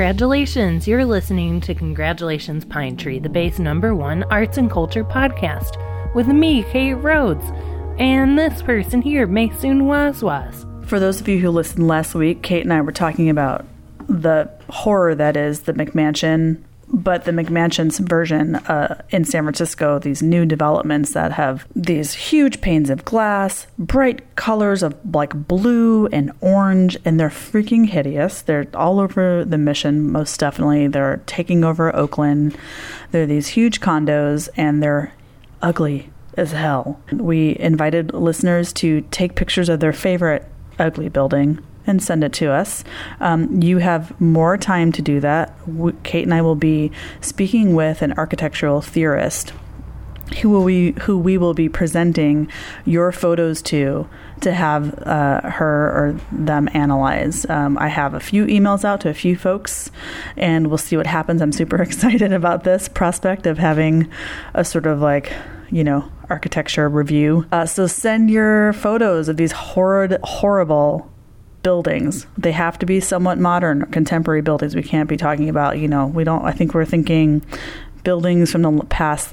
Congratulations! You're listening to Congratulations Pine Tree, the Bay's #1 arts and culture podcast, with me, Kate Rhodes, and this person here, Maysoon Wazwaz. For those of you who listened last week, Kate and I were talking about the horror that is the McMansion, but the McMansion's version in San Francisco, these new developments that have these huge panes of glass, bright colors of like blue and orange, and they're freaking hideous. They're all over the Mission, most definitely. They're taking over Oakland. They're these huge condos, and they're ugly as hell. We invited listeners to take pictures of their favorite ugly building and send it to us. You have more time to do that. Kate and I will be speaking with an architectural theorist who we will be presenting your photos to have her or them analyze. I have a few emails out to a few folks, and we'll see what happens. I'm super excited about this prospect of having a sort of like, architecture review. So send your photos of these horrible buildings. They have to be somewhat modern, contemporary buildings. We can't be talking about, I think we're thinking buildings from the past,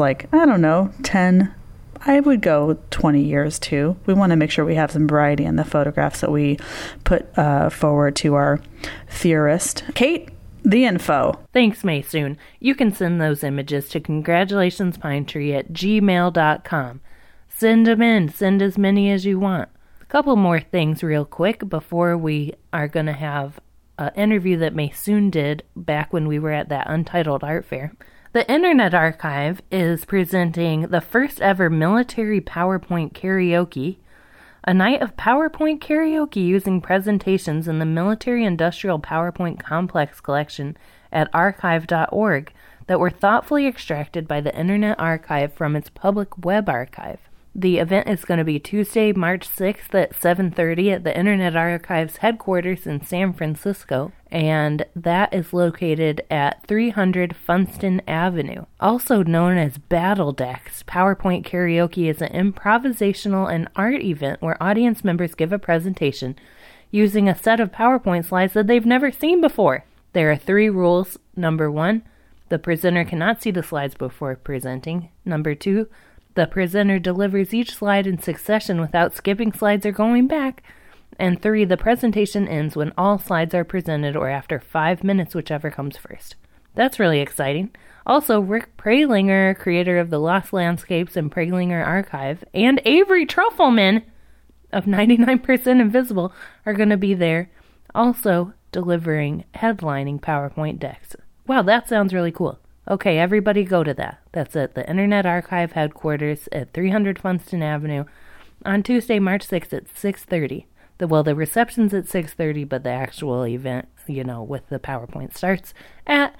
10, I would go 20 years too. We want to make sure we have some variety in the photographs that we put forward to our theorist. Kate, the info. Thanks, Maysoon. You can send those images to congratulationspintree@gmail.com. Send them in. Send as many as you want. A couple more things real quick before we are going to have an interview that Maysoon did back when we were at that Untitled Art Fair. The Internet Archive is presenting the first ever military PowerPoint karaoke, a night of PowerPoint karaoke using presentations in the Military Industrial PowerPoint Complex collection at archive.org that were thoughtfully extracted by the Internet Archive from its public web archive. The event is going to be Tuesday, March 6th at 7:30 at the Internet Archive's headquarters in San Francisco, and that is located at 300 Funston Avenue. Also known as Battle Decks, PowerPoint Karaoke is an improvisational and art event where audience members give a presentation using a set of PowerPoint slides that they've never seen before. There are 3 rules. Number 1, the presenter cannot see the slides before presenting. Number 2, the presenter delivers each slide in succession without skipping slides or going back. And 3, the presentation ends when all slides are presented or after 5 minutes, whichever comes first. That's really exciting. Also, Rick Pralinger, creator of the Lost Landscapes and Pralinger Archive, and Avery Trufelman of 99% Invisible are going to be there, also delivering headlining PowerPoint decks. Wow, that sounds really cool. Okay, everybody go to that. That's at the Internet Archive headquarters at 300 Funston Avenue on Tuesday, March 6th at 6:30. The reception's at 6:30, but the actual event, with the PowerPoint starts at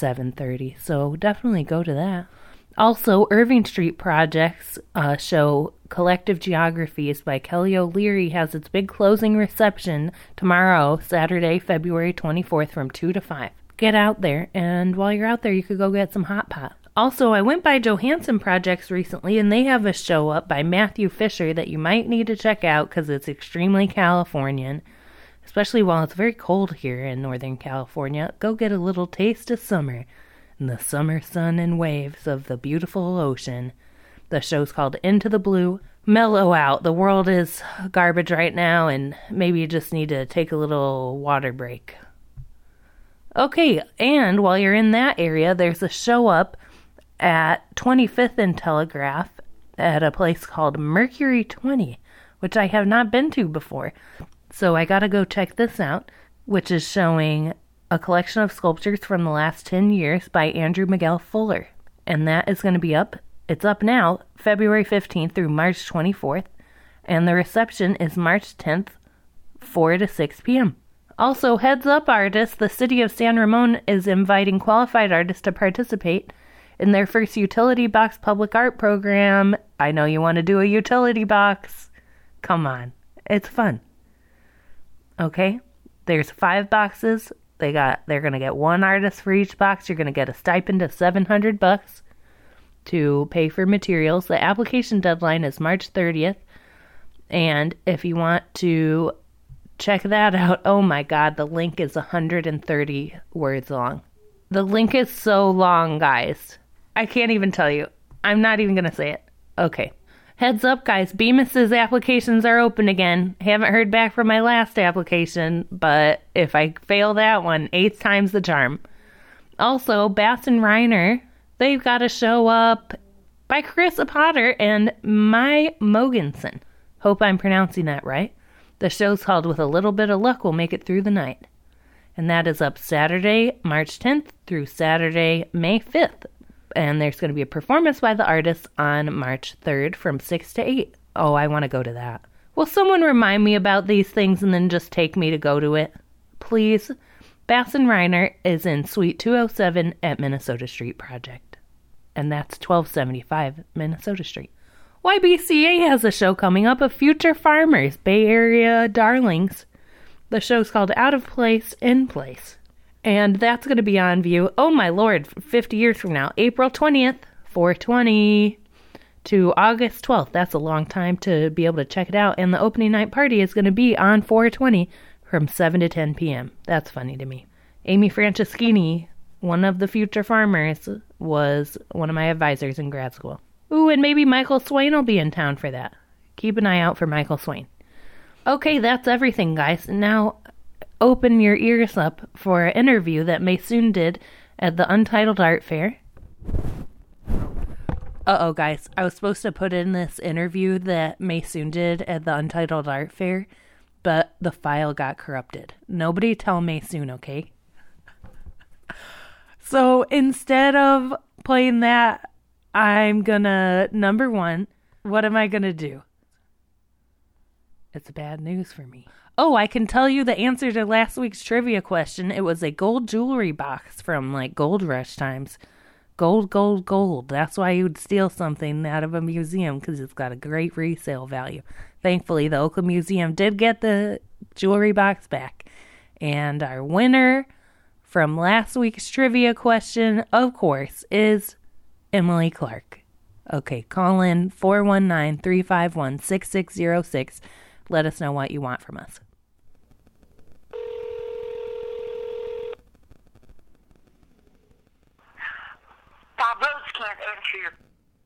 7:30. So definitely go to that. Also, Irving Street Projects show Collective Geographies by Kelly O'Leary has its big closing reception tomorrow, Saturday, February 24th from 2 to 5. Get out there, and while you're out there, you could go get some hot pot. Also, I went by Johansson Projects recently, and they have a show up by Matthew Fisher that you might need to check out because it's extremely Californian, especially while it's very cold here in Northern California. Go get a little taste of summer and the summer sun and waves of the beautiful ocean. The show's called Into the Blue. Mellow out. The world is garbage right now, and maybe you just need to take a little water break. Okay, and while you're in that area, there's a show up at 25th and Telegraph at a place called Mercury 20, which I have not been to before. So I gotta go check this out, which is showing a collection of sculptures from the last 10 years by Andrew Miguel Fuller. And that is going to be up. It's up now, February 15th through March 24th. And the reception is March 10th, 4 to 6 p.m. Also, heads up artists, the city of San Ramon is inviting qualified artists to participate in their first utility box public art program. I know you want to do a utility box. Come on. It's fun. Okay? There's 5 boxes. They're going to get 1 artist for each box. You're going to get a stipend of $700 to pay for materials. The application deadline is March 30th. And if you want to check that out. Oh my God, the link is 130 words long. The link is so long, guys. I can't even tell you. I'm not even going to say it. Okay. Heads up, guys. Bemis's applications are open again. Haven't heard back from my last application, but if I fail that one, 8 times the charm. Also, Bass and Reiner, they've got a show up by Chris Potter and Mai Mogensen. Hope I'm pronouncing that right. The show's called With a Little Bit of Luck We'll Make It Through the Night. And that is up Saturday, March 10th through Saturday, May 5th. And there's going to be a performance by the artists on March 3rd from 6 to 8. Oh, I want to go to that. Will someone remind me about these things and then just take me to go to it? Please. Bass and Reiner is in Suite 207 at Minnesota Street Project. And that's 1275 Minnesota Street. YBCA has a show coming up of future farmers, Bay Area darlings. The show's called Out of Place, In Place. And that's going to be on view, oh my lord, 50 years from now, April 20th, 4/20, to August 12th. That's a long time to be able to check it out. And the opening night party is going to be on 4/20 from 7 to 10 p.m. That's funny to me. Amy Franceschini, one of the future farmers, was one of my advisors in grad school. Ooh, and maybe Michael Swain will be in town for that. Keep an eye out for Michael Swain. Okay, that's everything, guys. Now, open your ears up for an interview that Maysoon did at the Untitled Art Fair. Uh-oh, guys. I was supposed to put in this interview that Maysoon did at the Untitled Art Fair, but the file got corrupted. Nobody tell Maysoon, okay? So instead of playing that, I'm gonna, number one, what am I gonna do? It's bad news for me. Oh, I can tell you the answer to last week's trivia question. It was a gold jewelry box from, like, Gold Rush times. Gold, gold, gold. That's why you would steal something out of a museum, because it's got a great resale value. Thankfully, the Oakland Museum did get the jewelry box back. And our winner from last week's trivia question, of course, is Emily Clark. Okay, call in 419-351-6606. Let us know what you want from us. Bob Rhodes can't answer your...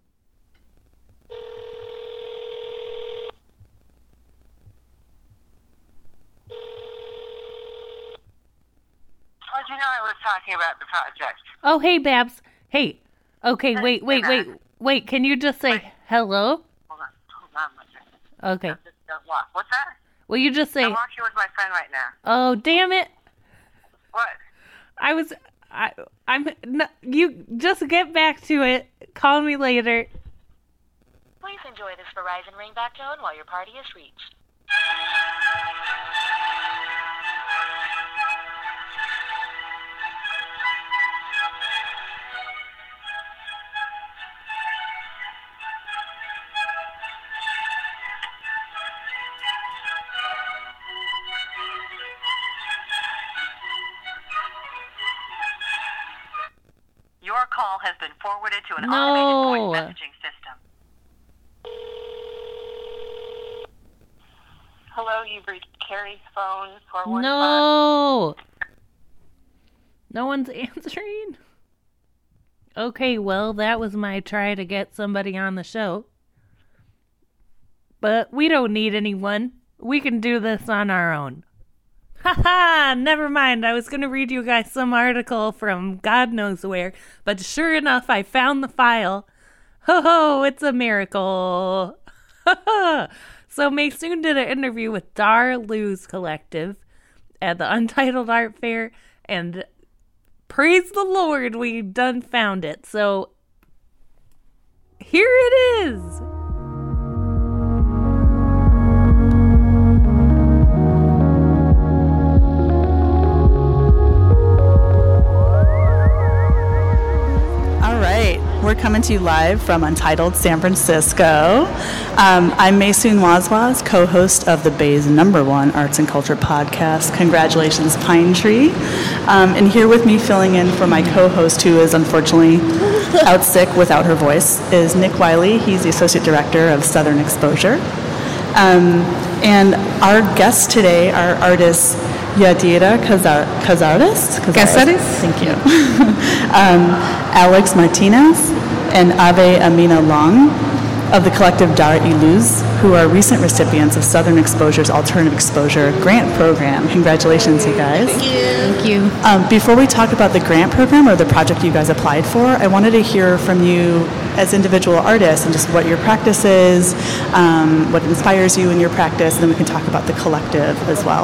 How'd you know I was talking about the project? Oh, hey, Babs. Hey. Okay, wait. Can you just say hello? Hold on one second. Okay. Don't walk. What's that? Will you just say... I'm walking with my friend right now. Oh, damn it. What? You just get back to it. Call me later. Please enjoy this Verizon ringback tone while your party is reached. Your call has been forwarded to an automated voice messaging system. Hello, you've reached Carrie's phone 415. No. No one's answering. Okay, well, that was my try to get somebody on the show. But we don't need anyone. We can do this on our own. Haha, never mind. I was going to read you guys some article from God knows where, but sure enough, I found the file. Ho, it's a miracle. So Maysoon did an interview with Dar Luz Collective at the Untitled Art Fair, and praise the Lord, we done found it. So here it is. We're coming to you live from Untitled San Francisco. I'm Maysoon Wazwaz, co-host of the Bay's #1 arts and culture podcast, Congratulations Pine Tree. And here with me filling in for my co-host, who is unfortunately out sick without her voice, is Nick Wiley. He's the associate director of Southern Exposure. And our guests today are artists Yadira Casares. Thank you. Alex Martinez and Ave Amina Long of the collective Dar y Luz, who are recent recipients of Southern Exposure's Alternative Exposure Grant Program. Congratulations, you guys. Thank you. Before we talk about the grant program or the project you guys applied for, I wanted to hear from you as individual artists and just what your practice is, what inspires you in your practice, and then we can talk about the collective as well.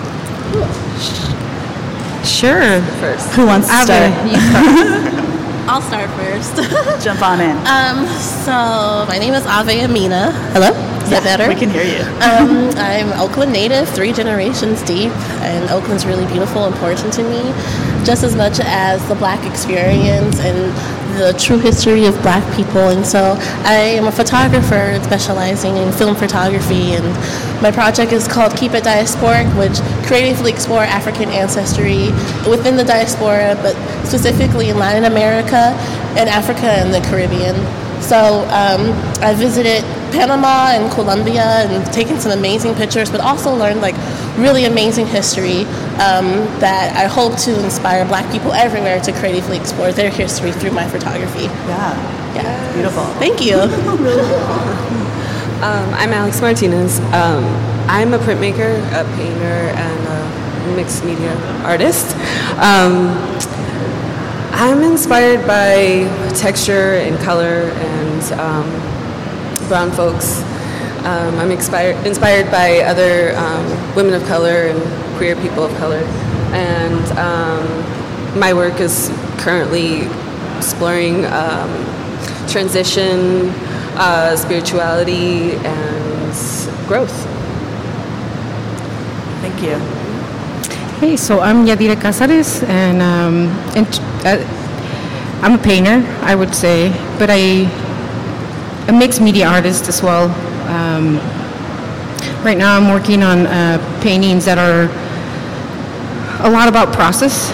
Sure. First. Who wants to start? You start. I'll start first. Jump on in. So my name is Ave Amina. Hello? Is that better? We can hear you. I'm Oakland native, 3 generations deep, and Oakland's really beautiful and important to me, just as much as the Black experience and the true history of Black people. And so I am a photographer specializing in film photography, and my project is called Keep It Diasporic, which creatively explore African ancestry within the diaspora, but specifically in Latin America and Africa and the Caribbean. So I visited Panama and Colombia and taken some amazing pictures, but also learned like really amazing history that I hope to inspire Black people everywhere to creatively explore their history through my photography. Yeah. Beautiful. Thank you. I'm Alex Martinez. I'm a printmaker, a painter, and a mixed media artist. I'm inspired by texture and color and brown folks. I'm inspired by other women of color and queer people of color. And my work is currently exploring transition, spirituality, and growth. Thank you. Hey, so I'm Yadira Casares, and I'm a painter, I would say, but a mixed media artist as well. Right now I'm working on paintings that are a lot about process.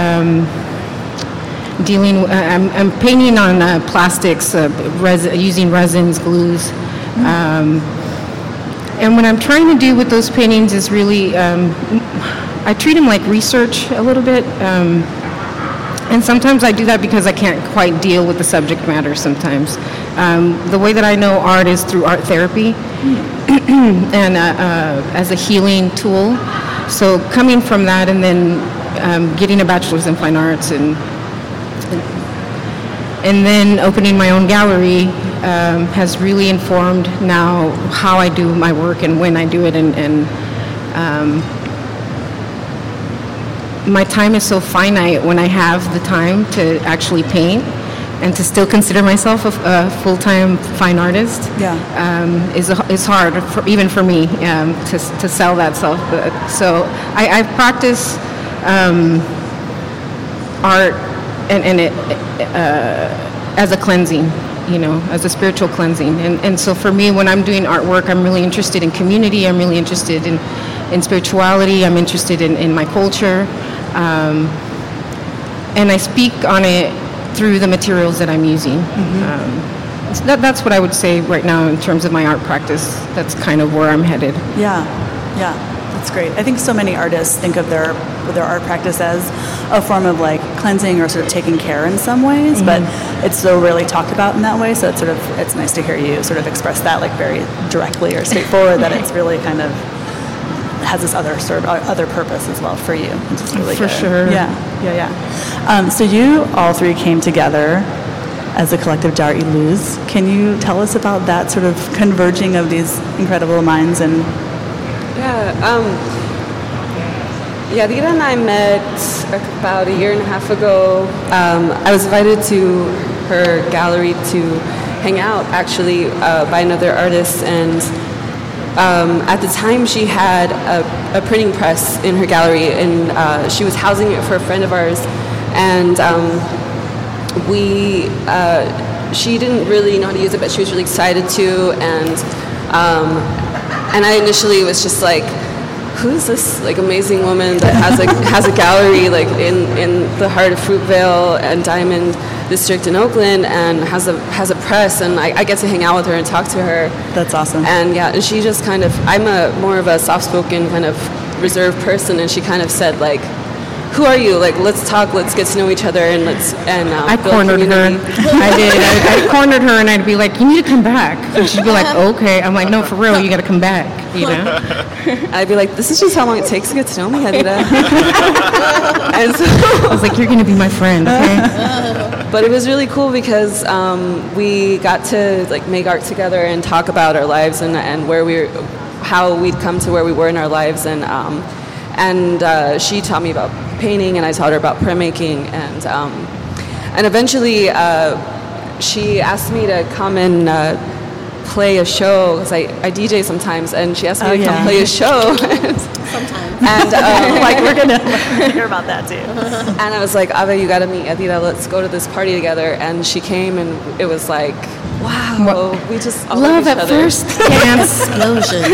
I'm painting on plastics, using resins, glues. And what I'm trying to do with those paintings is really, I treat them like research a little bit. And sometimes I do that because I can't quite deal with the subject matter sometimes. The way that I know art is through art therapy and as a healing tool. So coming from that and then getting a bachelor's in fine arts and then opening my own gallery has really informed now how I do my work and when I do it. And my time is so finite when I have the time to actually paint and to still consider myself a full-time fine artist. Is hard, even for me, to sell that self. So I practice art and it as a cleansing, as a spiritual cleansing. And so for me, when I'm doing artwork, I'm really interested in community. I'm really interested in spirituality. I'm interested in my culture. And I speak on it through the materials that I'm using. That's what I would say right now in terms of my art practice. That's kind of where I'm headed. Yeah, that's great. I think so many artists think of their art practice as a form of like cleansing or sort of taking care in some ways, but it's so rarely talked about in that way. So it's nice to hear you sort of express that like very directly or straightforward. That it's really kind of has this other sort of other purpose as well for you, which is really for good. Sure. Yeah. So you all three came together as a collective Dar y Luz. Can you tell us about that sort of converging of these incredible minds and? Yadira and I met about 1.5 years ago. I was invited to her gallery to hang out, actually, by another artist, and at the time she had a printing press in her gallery, and she was housing it for a friend of ours, and she didn't really know how to use it, but she was really excited to, and I initially was just like, who's this like amazing woman that has a gallery like in the heart of Fruitvale and Diamond, district in Oakland and has a press, and I get to hang out with her and talk to her. That's awesome. And yeah, and she just kind of, I'm more of a soft-spoken kind of reserved person, and she kind of said like, who are you? Like, let's talk, let's get to know each other, and I cornered her. I did. I cornered her, and I'd be like, you need to come back. And she'd be like, okay. I'm like, no, for real, you got to come back, you know? I'd be like, this is just how long it takes to get to know me, Adira. And so I was like, you're going to be my friend, okay? But it was really cool because we got to like make art together and talk about our lives and how we'd come to where we were in our lives, and she taught me about painting, and I taught her about printmaking, and eventually she asked me to come and play a show, because I DJ sometimes, and she asked me to come play a show. Sometimes. And like, we're gonna hear about that too. And I was like, Ave, you gotta meet Adira, let's go to this party together. And she came, and it was like, wow, we just all love each at other. first glance. Explosion.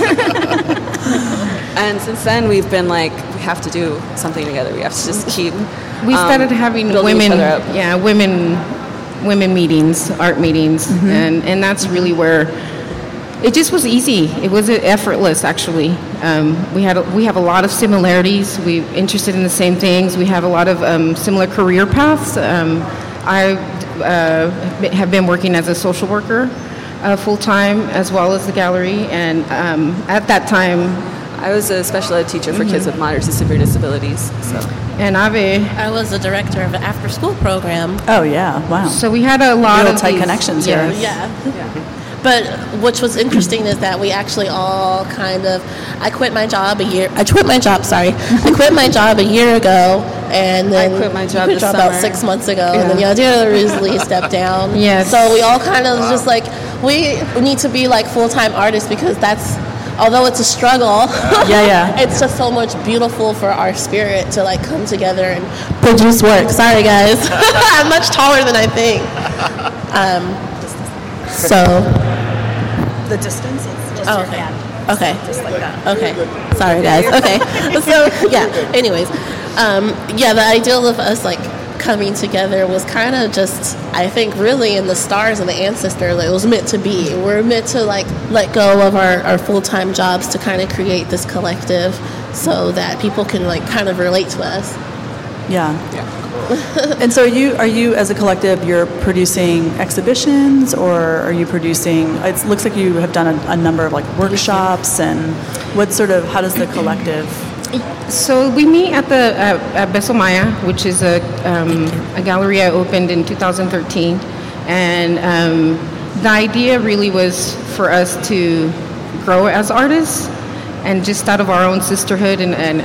And since then, we've been like, we have to do something together. We have to just keep. We started having building each other up. women meetings, art meetings, and that's really where it just was easy. It was effortless, actually. We have a lot of similarities. We're interested in the same things. We have a lot of similar career paths. I have been working as a social worker full time, as well as the gallery, and at that time, I was a special ed teacher for kids with moderate to severe disabilities. So. And Ave. I was the director of an after-school program. Oh yeah, wow. So we had a lot Real of tight these, connections here. Yeah. But which was interesting is that we actually all kind of, I quit my job a year ago, and then I quit my job this about summer. 6 months ago, and then Yadira recently stepped down. Yes. So we all kind of just like, we need to be like full-time artists, because that's, although it's a struggle, it's just so much beautiful for our spirit to like come together and produce work. Sorry guys, I'm much taller than I think. So The distance is just your hand. Okay. Just like that. Okay. Sorry guys. Okay. So anyways, the ideal of us like coming together was kind of just, I think, really in the stars and the ancestor, like, it was meant to be. We're meant to like let go of our full-time jobs to kind of create this collective so that people can like kind of relate to us. Yeah. And so are you as a collective, you're producing exhibitions, or are you producing, it looks like you have done a number of like workshops, and how does the collective? So we meet at the at Beso Maya, which is a gallery I opened in 2013, and the idea really was for us to grow as artists, and just out of our own sisterhood, and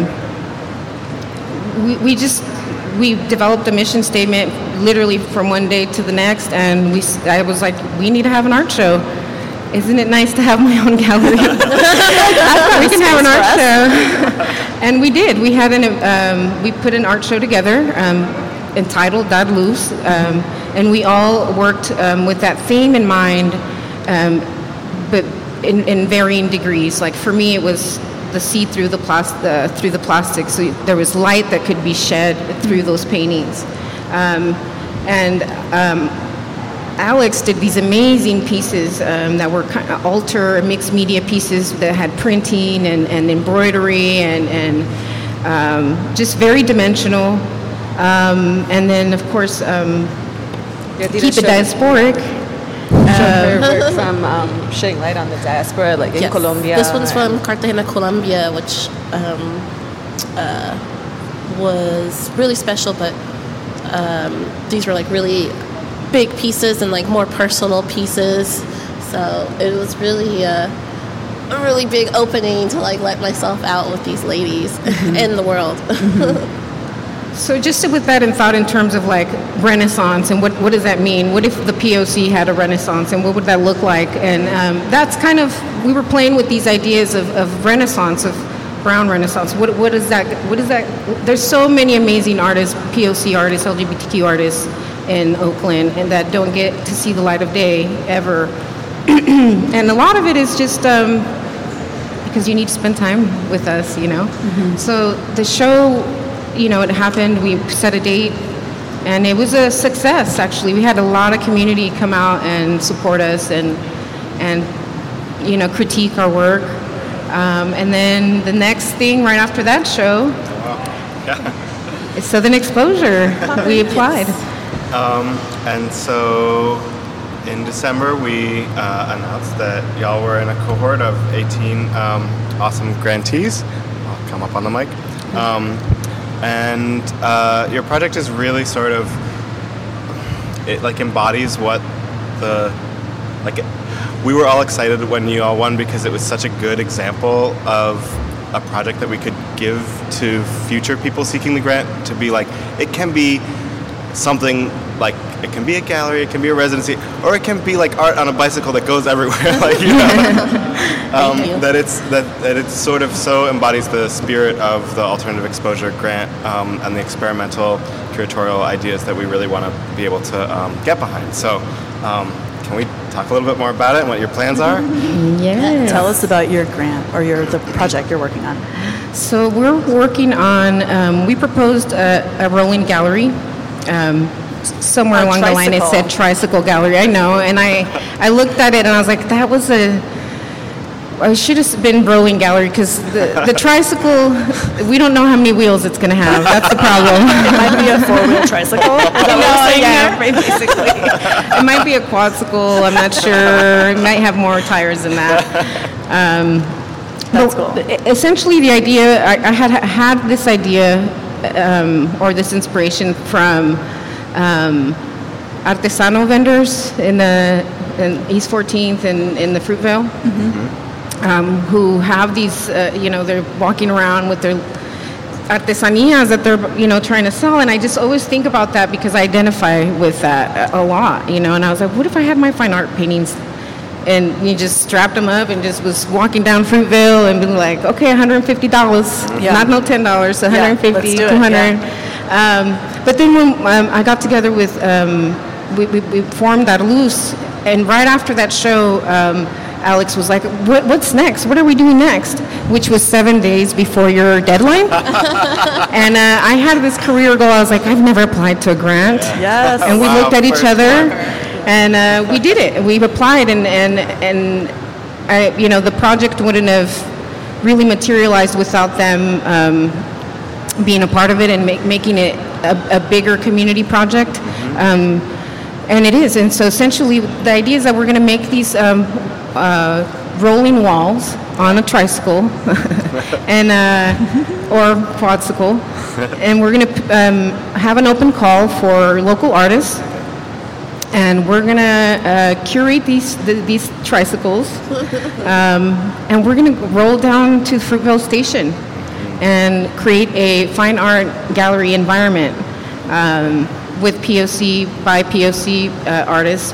we developed a mission statement literally from one day to the next, and I was like, we need to have an art show. Isn't it nice to have my own gallery? We can have an art show. And we did. We had we put an art show together entitled Dad Luz, and we all worked with that theme in mind, but in varying degrees. Like for me, it was the see through the plastic, so there was light that could be shed through those paintings, Alex did these amazing pieces that were kind of altar and mixed media pieces that had printing and embroidery and just very dimensional, and then of course keep it diasporic. Her work from shedding light on the diaspora, like in Colombia. This one's from Cartagena, Colombia, which was really special, but these were like really big pieces and like more personal pieces. So it was really a really big opening to like let myself out with these ladies in the world. So just with that in thought in terms of like Renaissance, and what does that mean? What if the POC had a Renaissance, and what would that look like? And that's kind of, we were playing with these ideas of Renaissance, of brown Renaissance. What is that? There's so many amazing artists, POC artists, LGBTQ artists in Oakland, and that don't get to see the light of day ever. And a lot of it is just because you need to spend time with us, you know? So the show, you know, it happened, we set a date, And it was a success, actually. We had a lot of community come out and support us and critique our work. And then the next thing right after that show is Southern Exposure. We applied. And so in December, we announced that y'all were in a cohort of 18 awesome grantees. I'll come up on the mic. And your project is really sort of, it like embodies what we were all excited when you all won because it was such a good example of a project that we could give to future people seeking the grant to be like, it can be something like, it can be a gallery, it can be a residency, or it can be like art on a bicycle that goes everywhere. That it sort of so embodies the spirit of the Alternative Exposure Grant and the experimental curatorial ideas that we really want to be able to get behind. So can we talk a little bit more about it and what your plans are? Yeah. Tell us about your grant or the project you're working on. So we're working on, we proposed a rolling gallery. Somewhere along the line it said Tricycle Gallery. I know, and I looked at it and I was like, I should have been rolling gallery because the tricycle, we don't know how many wheels it's going to have. That's the problem. It might be a 4-wheel tricycle. Is that what you're saying here? Basically. It might be a quadcycle. I'm not sure. It might have more tires than that. That's cool. Essentially, the idea, I had this idea or this inspiration from artesano vendors in East 14th and in the Fruitvale, who have these, they're walking around with their artesanías that they're, trying to sell. And I just always think about that because I identify with that a lot, and I was like, what if I had my fine art paintings and you just strapped them up and just was walking down Fruitvale and been like, okay, $150, not no $10, $150, $200. But then when I got together with, we formed that Luz, and right after that show, Alex was like, what's next? What are we doing next? Which was 7 days before your deadline. And I had this career goal. I was like, I've never applied to a grant. Yes. And we looked at each other, and we did it. We applied, and I, the project wouldn't have really materialized without them being a part of it and making it a bigger community project. And it is. And so essentially the idea is that we're going to make these rolling walls on a tricycle and or quadcycle, and we're going to have an open call for local artists, and we're going to curate these tricycles, and we're going to roll down to Fruitvale Station and create a fine art gallery environment with POC by POC artists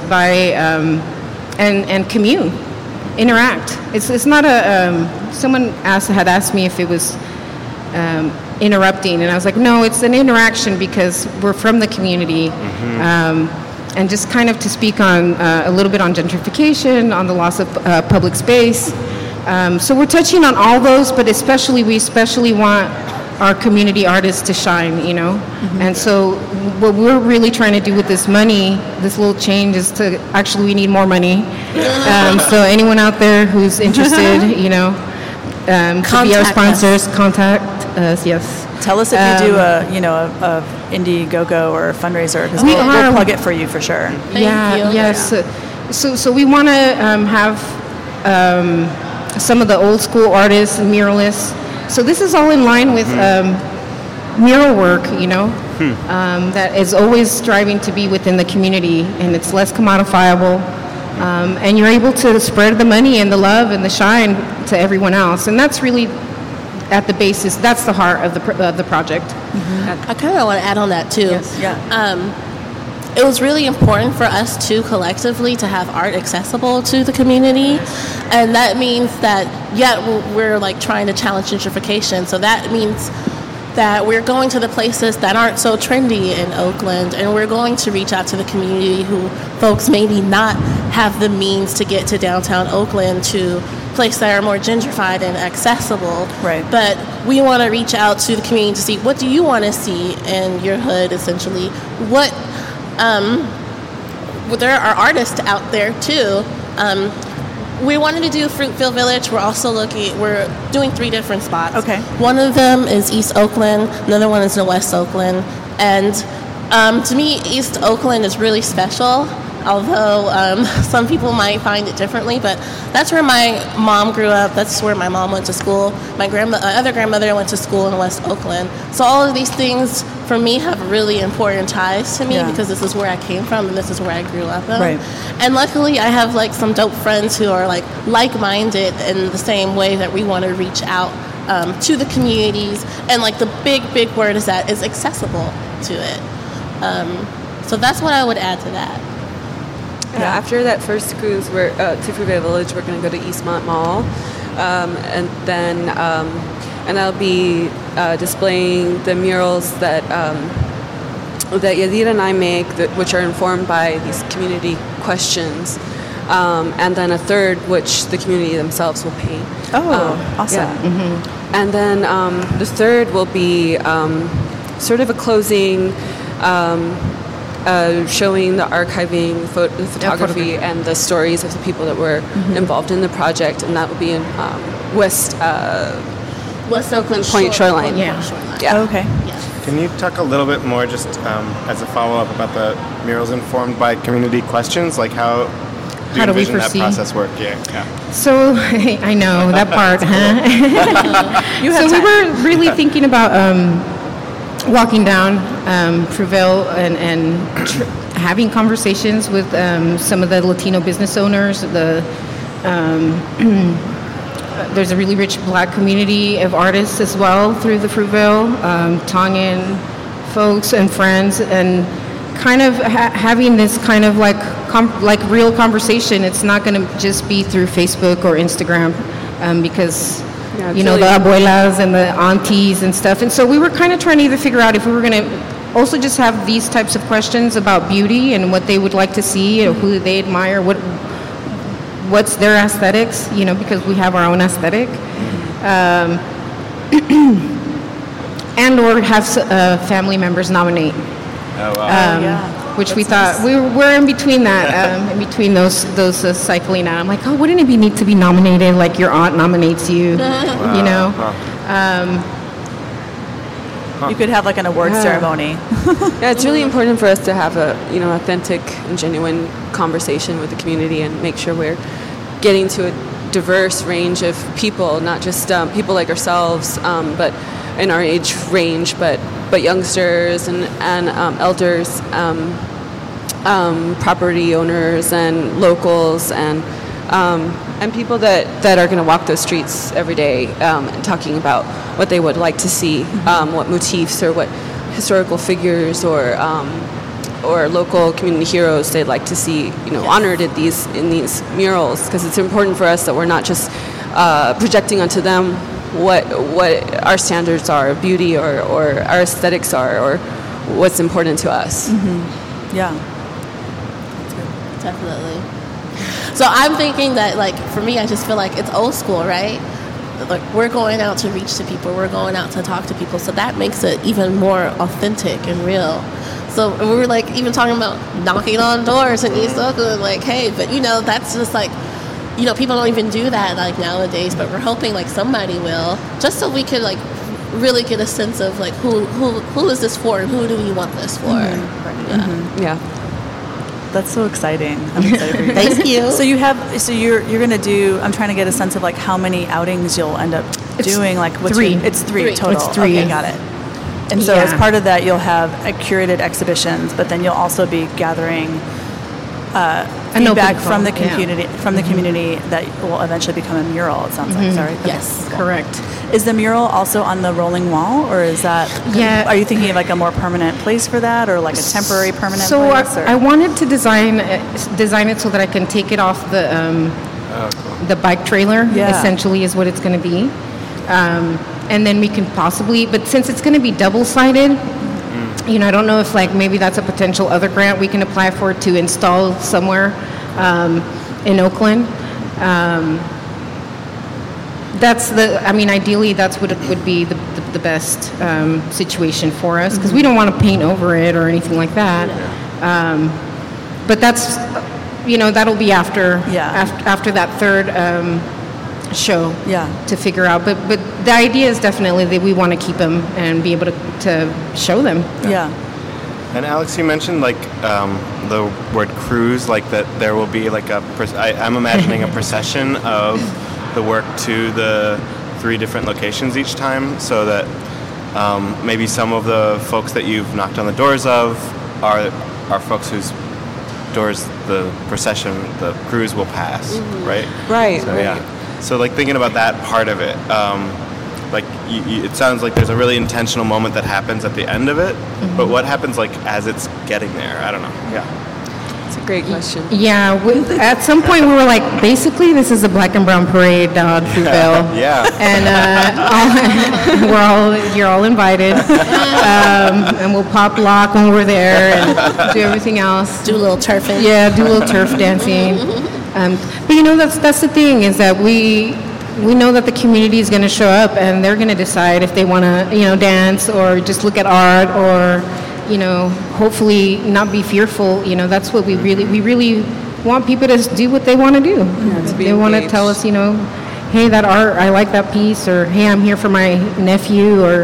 and commune, interact. It's not a someone had asked me if it was interrupting, and I was like, no, it's an interaction because we're from the community, and just kind of to speak on a little bit on gentrification, on the loss of public space. So we're touching on all those, but we especially want our community artists to shine, And so what we're really trying to do with this money, this little change, is to actually, we need more money. So anyone out there who's interested, to be our sponsors, contact us, yes. Tell us if you do a Indiegogo or a fundraiser, because we'll plug it for you for sure. Yes. So we want to have some of the old school artists and muralists. So this is all in line with mural work, that is always striving to be within the community, and it's less commodifiable, and you're able to spread the money and the love and the shine to everyone else, and that's really at the basis. That's the heart of the project. I kind of want to add on that too. Yes. Yeah. It was really important for us too, collectively, to have art accessible to the community, and that means that we're like trying to challenge gentrification. So that means that we're going to the places that aren't so trendy in Oakland, and we're going to reach out to the community who folks maybe not have the means to get to downtown Oakland, to places that are more gentrified and accessible. Right. But we want to reach out to the community to see what do you want to see in your hood, essentially. What well, there are artists out there too. We wanted to do Fruitville Village. We're doing 3 different spots. Okay. One of them is East Oakland. Another one is in West Oakland. And to me, East Oakland is really special, although some people might find it differently. But that's where my mom grew up. That's where my mom went to school. My other grandmother went to school in West Oakland. So all of these things, for me, have really important ties to me because this is where I came from and this is where I grew up in. Right. And luckily, I have like some dope friends who are like-minded in the same way that we want to reach out to the communities. And like the big word is that it's accessible to it. So that's what I would add to that. Yeah, after that first cruise to Fruitvale Village, we're going to go to Eastmont Mall, and then I'll be displaying the murals that Yadira and I make, which are informed by these community questions, and then a third which the community themselves will paint. Awesome. Yeah. Mm-hmm. And then the third will be sort of a closing. Showing the archiving, the photography, and the stories of the people that were involved in the project, and that will be in West Oakland Point Shoreline. Yeah. Yeah. Okay. Yes. Can you talk a little bit more, just as a follow-up, about the murals informed by community questions? Like how How do we envision that proceed? process work? Yeah. So I know that part, huh? So we were really thinking about walking down Fruitvale and having conversations with some of the Latino business owners. There's a really rich Black community of artists as well through the Fruitvale, Tongan folks and friends, and kind of having this kind of like real conversation. It's not going to just be through Facebook or Instagram because you know, the abuelas and the aunties and stuff. And so we were kind of trying to either figure out if we were going to also just have these types of questions about beauty and what they would like to see or who they admire, what's their aesthetics, you know, because we have our own aesthetic. And or have family members nominate. Oh, wow. Which we thought we're in between that, in between those cycling out. I'm like, oh, wouldn't it be neat to be nominated? Like your aunt nominates you, you know. You could have like an award ceremony. Yeah, it's really important for us to have a authentic and genuine conversation with the community and make sure we're getting to a diverse range of people, not just people like ourselves, but in our age range, but youngsters and elders, property owners and locals and people that are going to walk those streets every day, talking about what they would like to see, what motifs or what historical figures or local community heroes they'd like to see, honored in these murals, because it's important for us that we're not just projecting onto them what our standards are of beauty or our aesthetics are or what's important to us. Mm-hmm. Yeah. Definitely. So I'm thinking that, like, for me, I just feel like it's old school, right? Like, we're going out to reach to people. We're going out to talk to people. So that makes it even more authentic and real. So we were, like, even talking about knocking on doors in East Oakland, like, hey, but, that's just, like, people don't even do that, like, nowadays. But we're hoping, like, somebody will, just so we could, like, really get a sense of, like, who is this for and who do we want this for? Mm-hmm. Yeah. Mm-hmm. Yeah. That's so exciting. I'm excited for you. Thank you. So you're going to do, I'm trying to get a sense of like how many outings you'll end up doing. Like what's 3. It's 3 total. It's 3. Okay, got it. And so as part of that, you'll have curated exhibitions, but then you'll also be gathering feedback from the community that will eventually become a mural, it sounds like. Sorry. Okay. Yes. Correct. Is the mural also on the rolling wall, or is that? Yeah. Are you thinking of like a more permanent place for that, or like a temporary permanent so place? I wanted to design it so that I can take it off the bike trailer. Yeah. Essentially, is what it's going to be, and then we can possibly. But since it's going to be double-sided, I don't know if like maybe that's a potential other grant we can apply for to install somewhere in Oakland. Ideally, that's what it would be the the best situation for us, because we don't want to paint over it or anything like that. But that's, that'll be after that third show to figure out. But the idea is definitely that we want to keep them and be able to show them. Yeah. And Alex, you mentioned like the word cruise, like that there will be like I'm imagining a procession of the work to the 3 different locations each time, so that maybe some of the folks that you've knocked on the doors of are folks whose doors the cruise will pass, right? Right. So, yeah. So like thinking about that part of it, like it sounds like there's a really intentional moment that happens at the end of it, but what happens like as it's getting there? I don't know. Yeah. It's a great question. Yeah, at some point we were like, basically this is a black and brown parade down at Fruitvale. Yeah. And you're all invited. And we'll pop lock when we're there and do everything else. Do a little turfing. Yeah, do a little turf dancing. But that's the thing, is that we know that the community is going to show up and they're going to decide if they want to, dance or just look at art or, hopefully not be fearful. That's what we really want people to do what they want to do. They want to tell us, hey, that art, I like that piece, or hey, I'm here for my nephew, or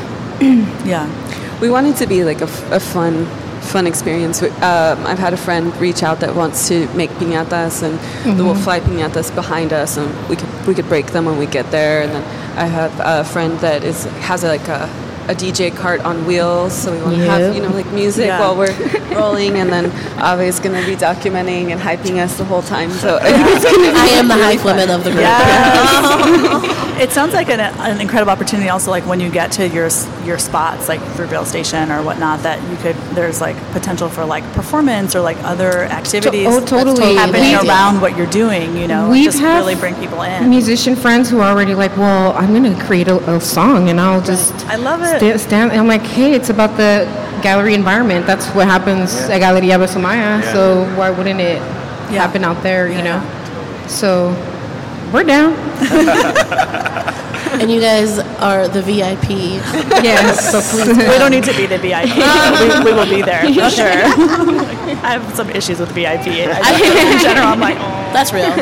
we want it to be like a fun experience. I've had a friend reach out that wants to make piñatas, and we'll fly piñatas behind us, and we could break them when we get there. And then I have a friend that has a DJ cart on wheels, so we want to have like music while we're rolling, and then Ave's going to be documenting and hyping us the whole time. So I think it's going to be I am the hype woman of the group. It sounds like an incredible opportunity also, like when you get to your spots, like Fruitvale Station or whatnot, that there's like potential for like performance or like other activities totally happening around what you're doing, just really bring people in. Musician friends who are already like, well, I'm going to create a song and I'll just I love it. Stand. I'm like, hey, it's about the gallery environment. That's what happens at Galeria Besomaya. Yeah. So why wouldn't it happen out there, So we're down. And you guys are the VIP. Yes. So please. We don't need to be the VIP. we will be there for sure. I have some issues with VIP. In general, I'm like, oh. That's real.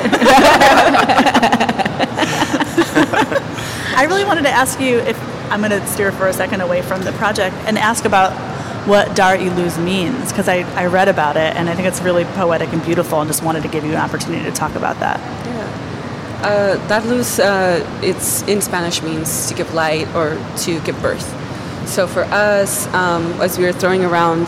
I really wanted to ask you, if I'm going to steer for a second away from the project, and ask about what Dar Iluz means, because I read about it and I think it's really poetic and beautiful, and just wanted to give you an opportunity to talk about that. Dar Luz, it's in Spanish, means to give light or to give birth. So for us, as we were throwing around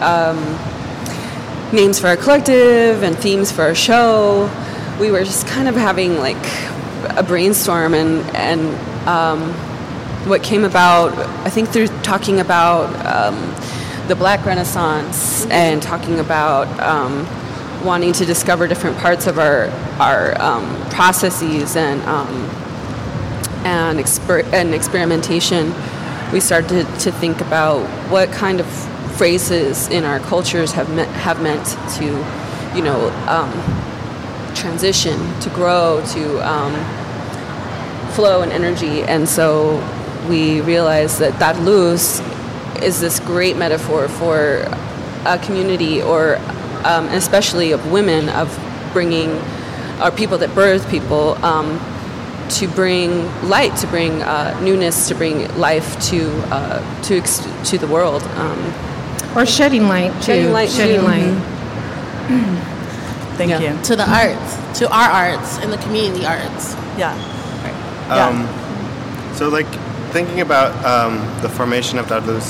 names for our collective and themes for our show, we were just kind of having like a brainstorm, and what came about, I think, through talking about the Black Renaissance and talking about wanting to discover different parts of our processes and experimentation, we started to think about what kind of phrases in our cultures have meant to, transition, to grow, to flow and energy. And so we realized that Dar Luz is this great metaphor for a community, or especially of women, of bringing our people that birth people, to bring light, to bring newness, to bring life to the world, or shedding light too. Shedding light. Thank you. To the arts, to our arts and the community arts. So like thinking about the formation of Dar Luz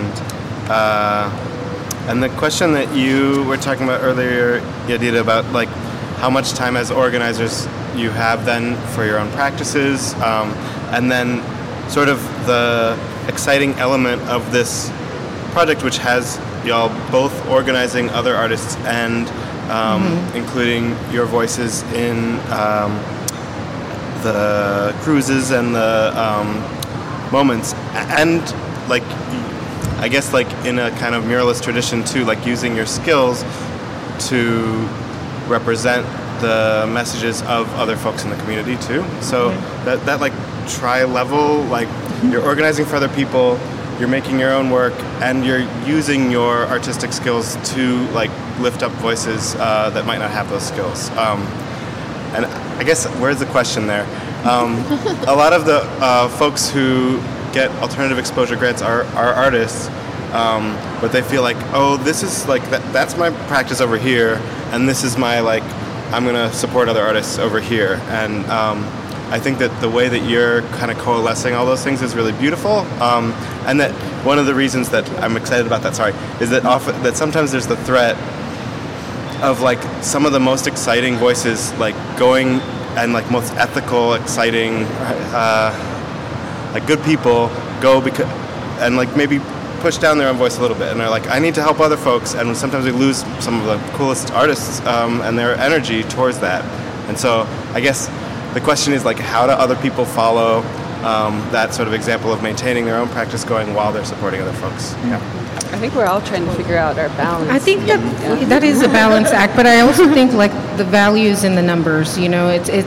and the question that you were talking about earlier, Yadira, about like how much time as organizers you have then for your own practices, and then sort of the exciting element of this project, which has y'all both organizing other artists and including your voices in the cruises and the moments, and like I guess like in a kind of muralist tradition too, like using your skills to represent the messages of other folks in the community too. So that like tri-level, like you're organizing for other people, you're making your own work, and you're using your artistic skills to like lift up voices that might not have those skills. And I guess where's the question there? A lot of the folks who get alternative exposure grants are artists, but they feel like, oh, this is like that's my practice over here, and this is my like I'm gonna support other artists over here. And I think that the way that you're kind of coalescing all those things is really beautiful, and that one of the reasons that I'm excited about that, is that often that sometimes there's the threat of like some of the most exciting voices like going and like most ethical, exciting, like good people go because and like maybe push down their own voice a little bit, and they're like, I need to help other folks, and sometimes we lose some of the coolest artists and their energy towards that. And so I guess the question is like, how do other people follow that sort of example of maintaining their own practice going while they're supporting other folks? Yeah. I think we're all trying to figure out our balance. I think that is a balance act, but I also think like the values in the numbers. You know, it's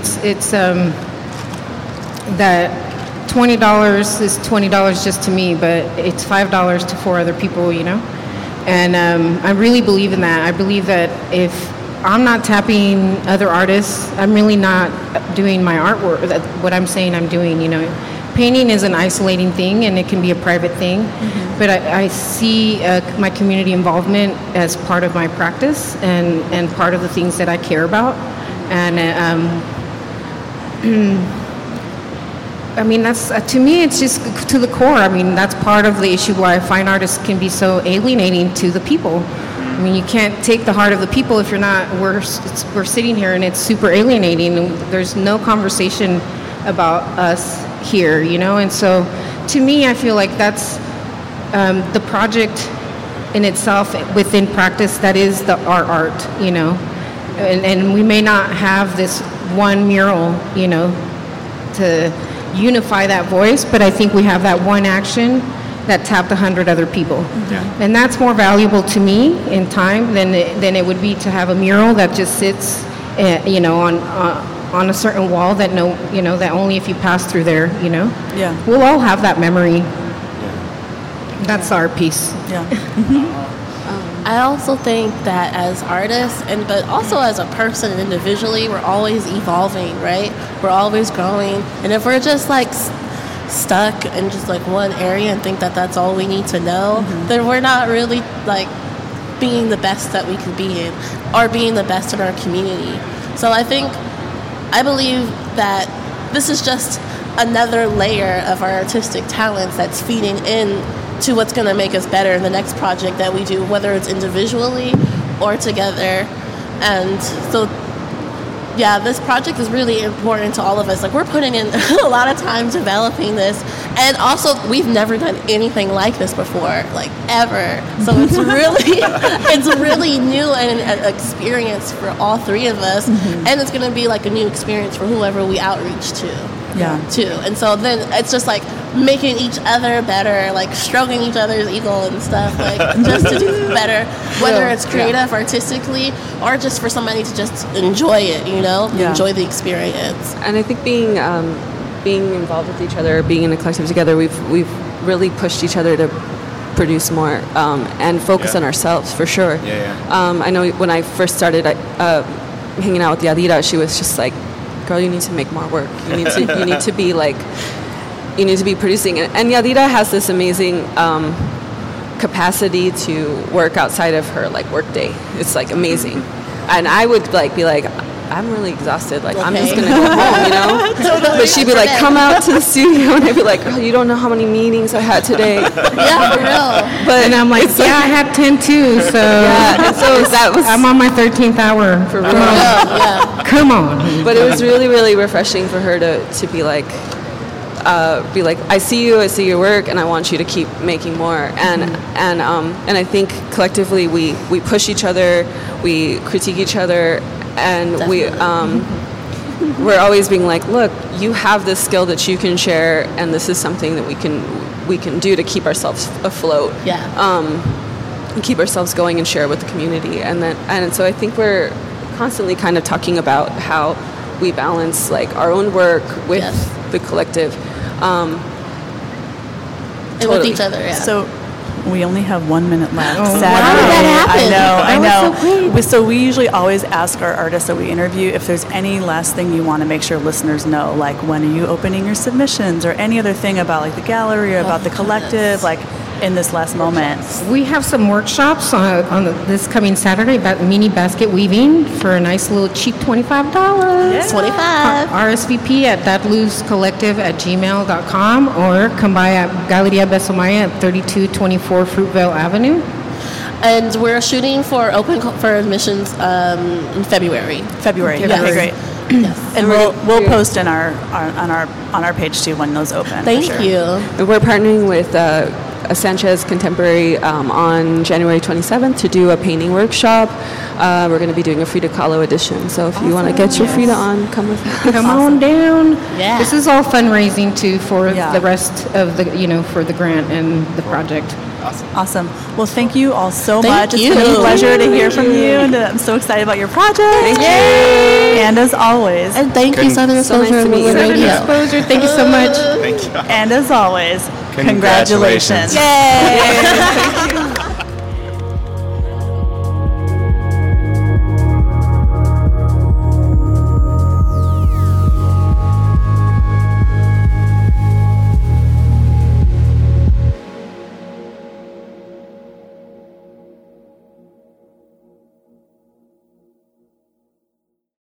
that $20 is $20 just to me, but it's $5 to 4 other people. You know, and I really believe in that. I believe that if I'm not tapping other artists, I'm really not doing my artwork. What I'm saying I'm doing, you know. Painting is an isolating thing, and it can be a private thing, but I see my community involvement as part of my practice and part of the things that I care about. And I mean, that's to me, it's just to the core. I mean, that's part of the issue why fine artists can be so alienating to the people. I mean, you can't take the heart of the people if you're not. We're sitting here, and it's super alienating. And there's no conversation about us here, you know. And so, to me, I feel like that's the project in itself within practice. That is our art, you know. And we may not have this one mural, you know, to unify that voice, but I think we have that one action that tapped 100 other people. Yeah. And that's more valuable to me in time than it would be to have a mural that just sits, you know, on a certain wall that that only if you pass through there, you know. Yeah. We'll all have that memory. Yeah. That's our piece. Yeah. I also think that as artists, but also as a person individually, we're always evolving, right? We're always growing. And if we're just like stuck in just like one area and think that that's all we need to know, then we're not really like being the best that we could be in or being the best in our community. So I believe that this is just another layer of our artistic talents that's feeding in to what's going to make us better in the next project that we do, whether it's individually or together. And so, yeah, this project is really important to all of us. Like, we're putting in a lot of time developing this. And also, we've never done anything like this before, like, ever. So it's really new and an experience for all three of us. And it's going to be like a new experience for whoever we outreach to. Yeah. Too. And so then it's just like making each other better, like stroking each other's ego and stuff, like just to do better, whether it's creative, artistically, or just for somebody to just enjoy it, you know, enjoy the experience. And I think being involved with each other, being in a collective together, we've really pushed each other to produce more and focus on ourselves for sure. I know when I first started hanging out with Yadira, she was just like, girl, you need to make more work. You need to be like, you need to be producing. And Yadira has this amazing capacity to work outside of her like work day. It's like amazing. And I would like be like, I'm really exhausted. Like, I'm just gonna go home, you know. But she'd be like, come out to the studio, and I'd be like, girl, you don't know how many meetings I had today. Yeah, for real. And I'm like, I had 10 too. So and so that was. I'm on my 13th hour. For real. Come on. But it was really, really refreshing for her to be like, I see you, I see your work, and I want you to keep making more. And I think collectively we push each other, we critique each other, and we're always being like, look, you have this skill that you can share, and this is something that we can do to keep ourselves afloat. Yeah. And keep ourselves going and share with the community. And so I think we're constantly kind of talking about how we balance like our own work with the collective. And with each other, yeah. So we only have 1 minute left. Oh, Sadly. how did that happen? I know. That was so great. So we usually always ask our artists that we interview if there's any last thing you want to make sure listeners know, like when are you opening your submissions or any other thing about like the gallery or about the collective, like in this last moment. We have some workshops on this coming Saturday about mini basket weaving for a nice little cheap $25. Yeah. $25. RSVP at thatlooscollective@gmail.com or come by at Galeria Besomaya at 3224 Fruitvale Avenue. And we're shooting for open for admissions in February. February. Yes. Okay, great. Yes. And we'll post in on our page too when those open. Thank you. And we're partnering with Sanchez Contemporary on January 27th to do a painting workshop. We're going to be doing a Frida Kahlo edition. So if you want to get your Frida on, come with me. Come on down. Yeah. This is all fundraising too for the rest of the for the grant and the project. Awesome. Well, thank you all so much. you. It's been a pleasure to hear from you, and I'm so excited about your project. Thank you. And as always, And thank you, Southern So nice Exposure to meet you. Radio. Exposure. Thank you so much. Thank you. and as always, Congratulations. Yay!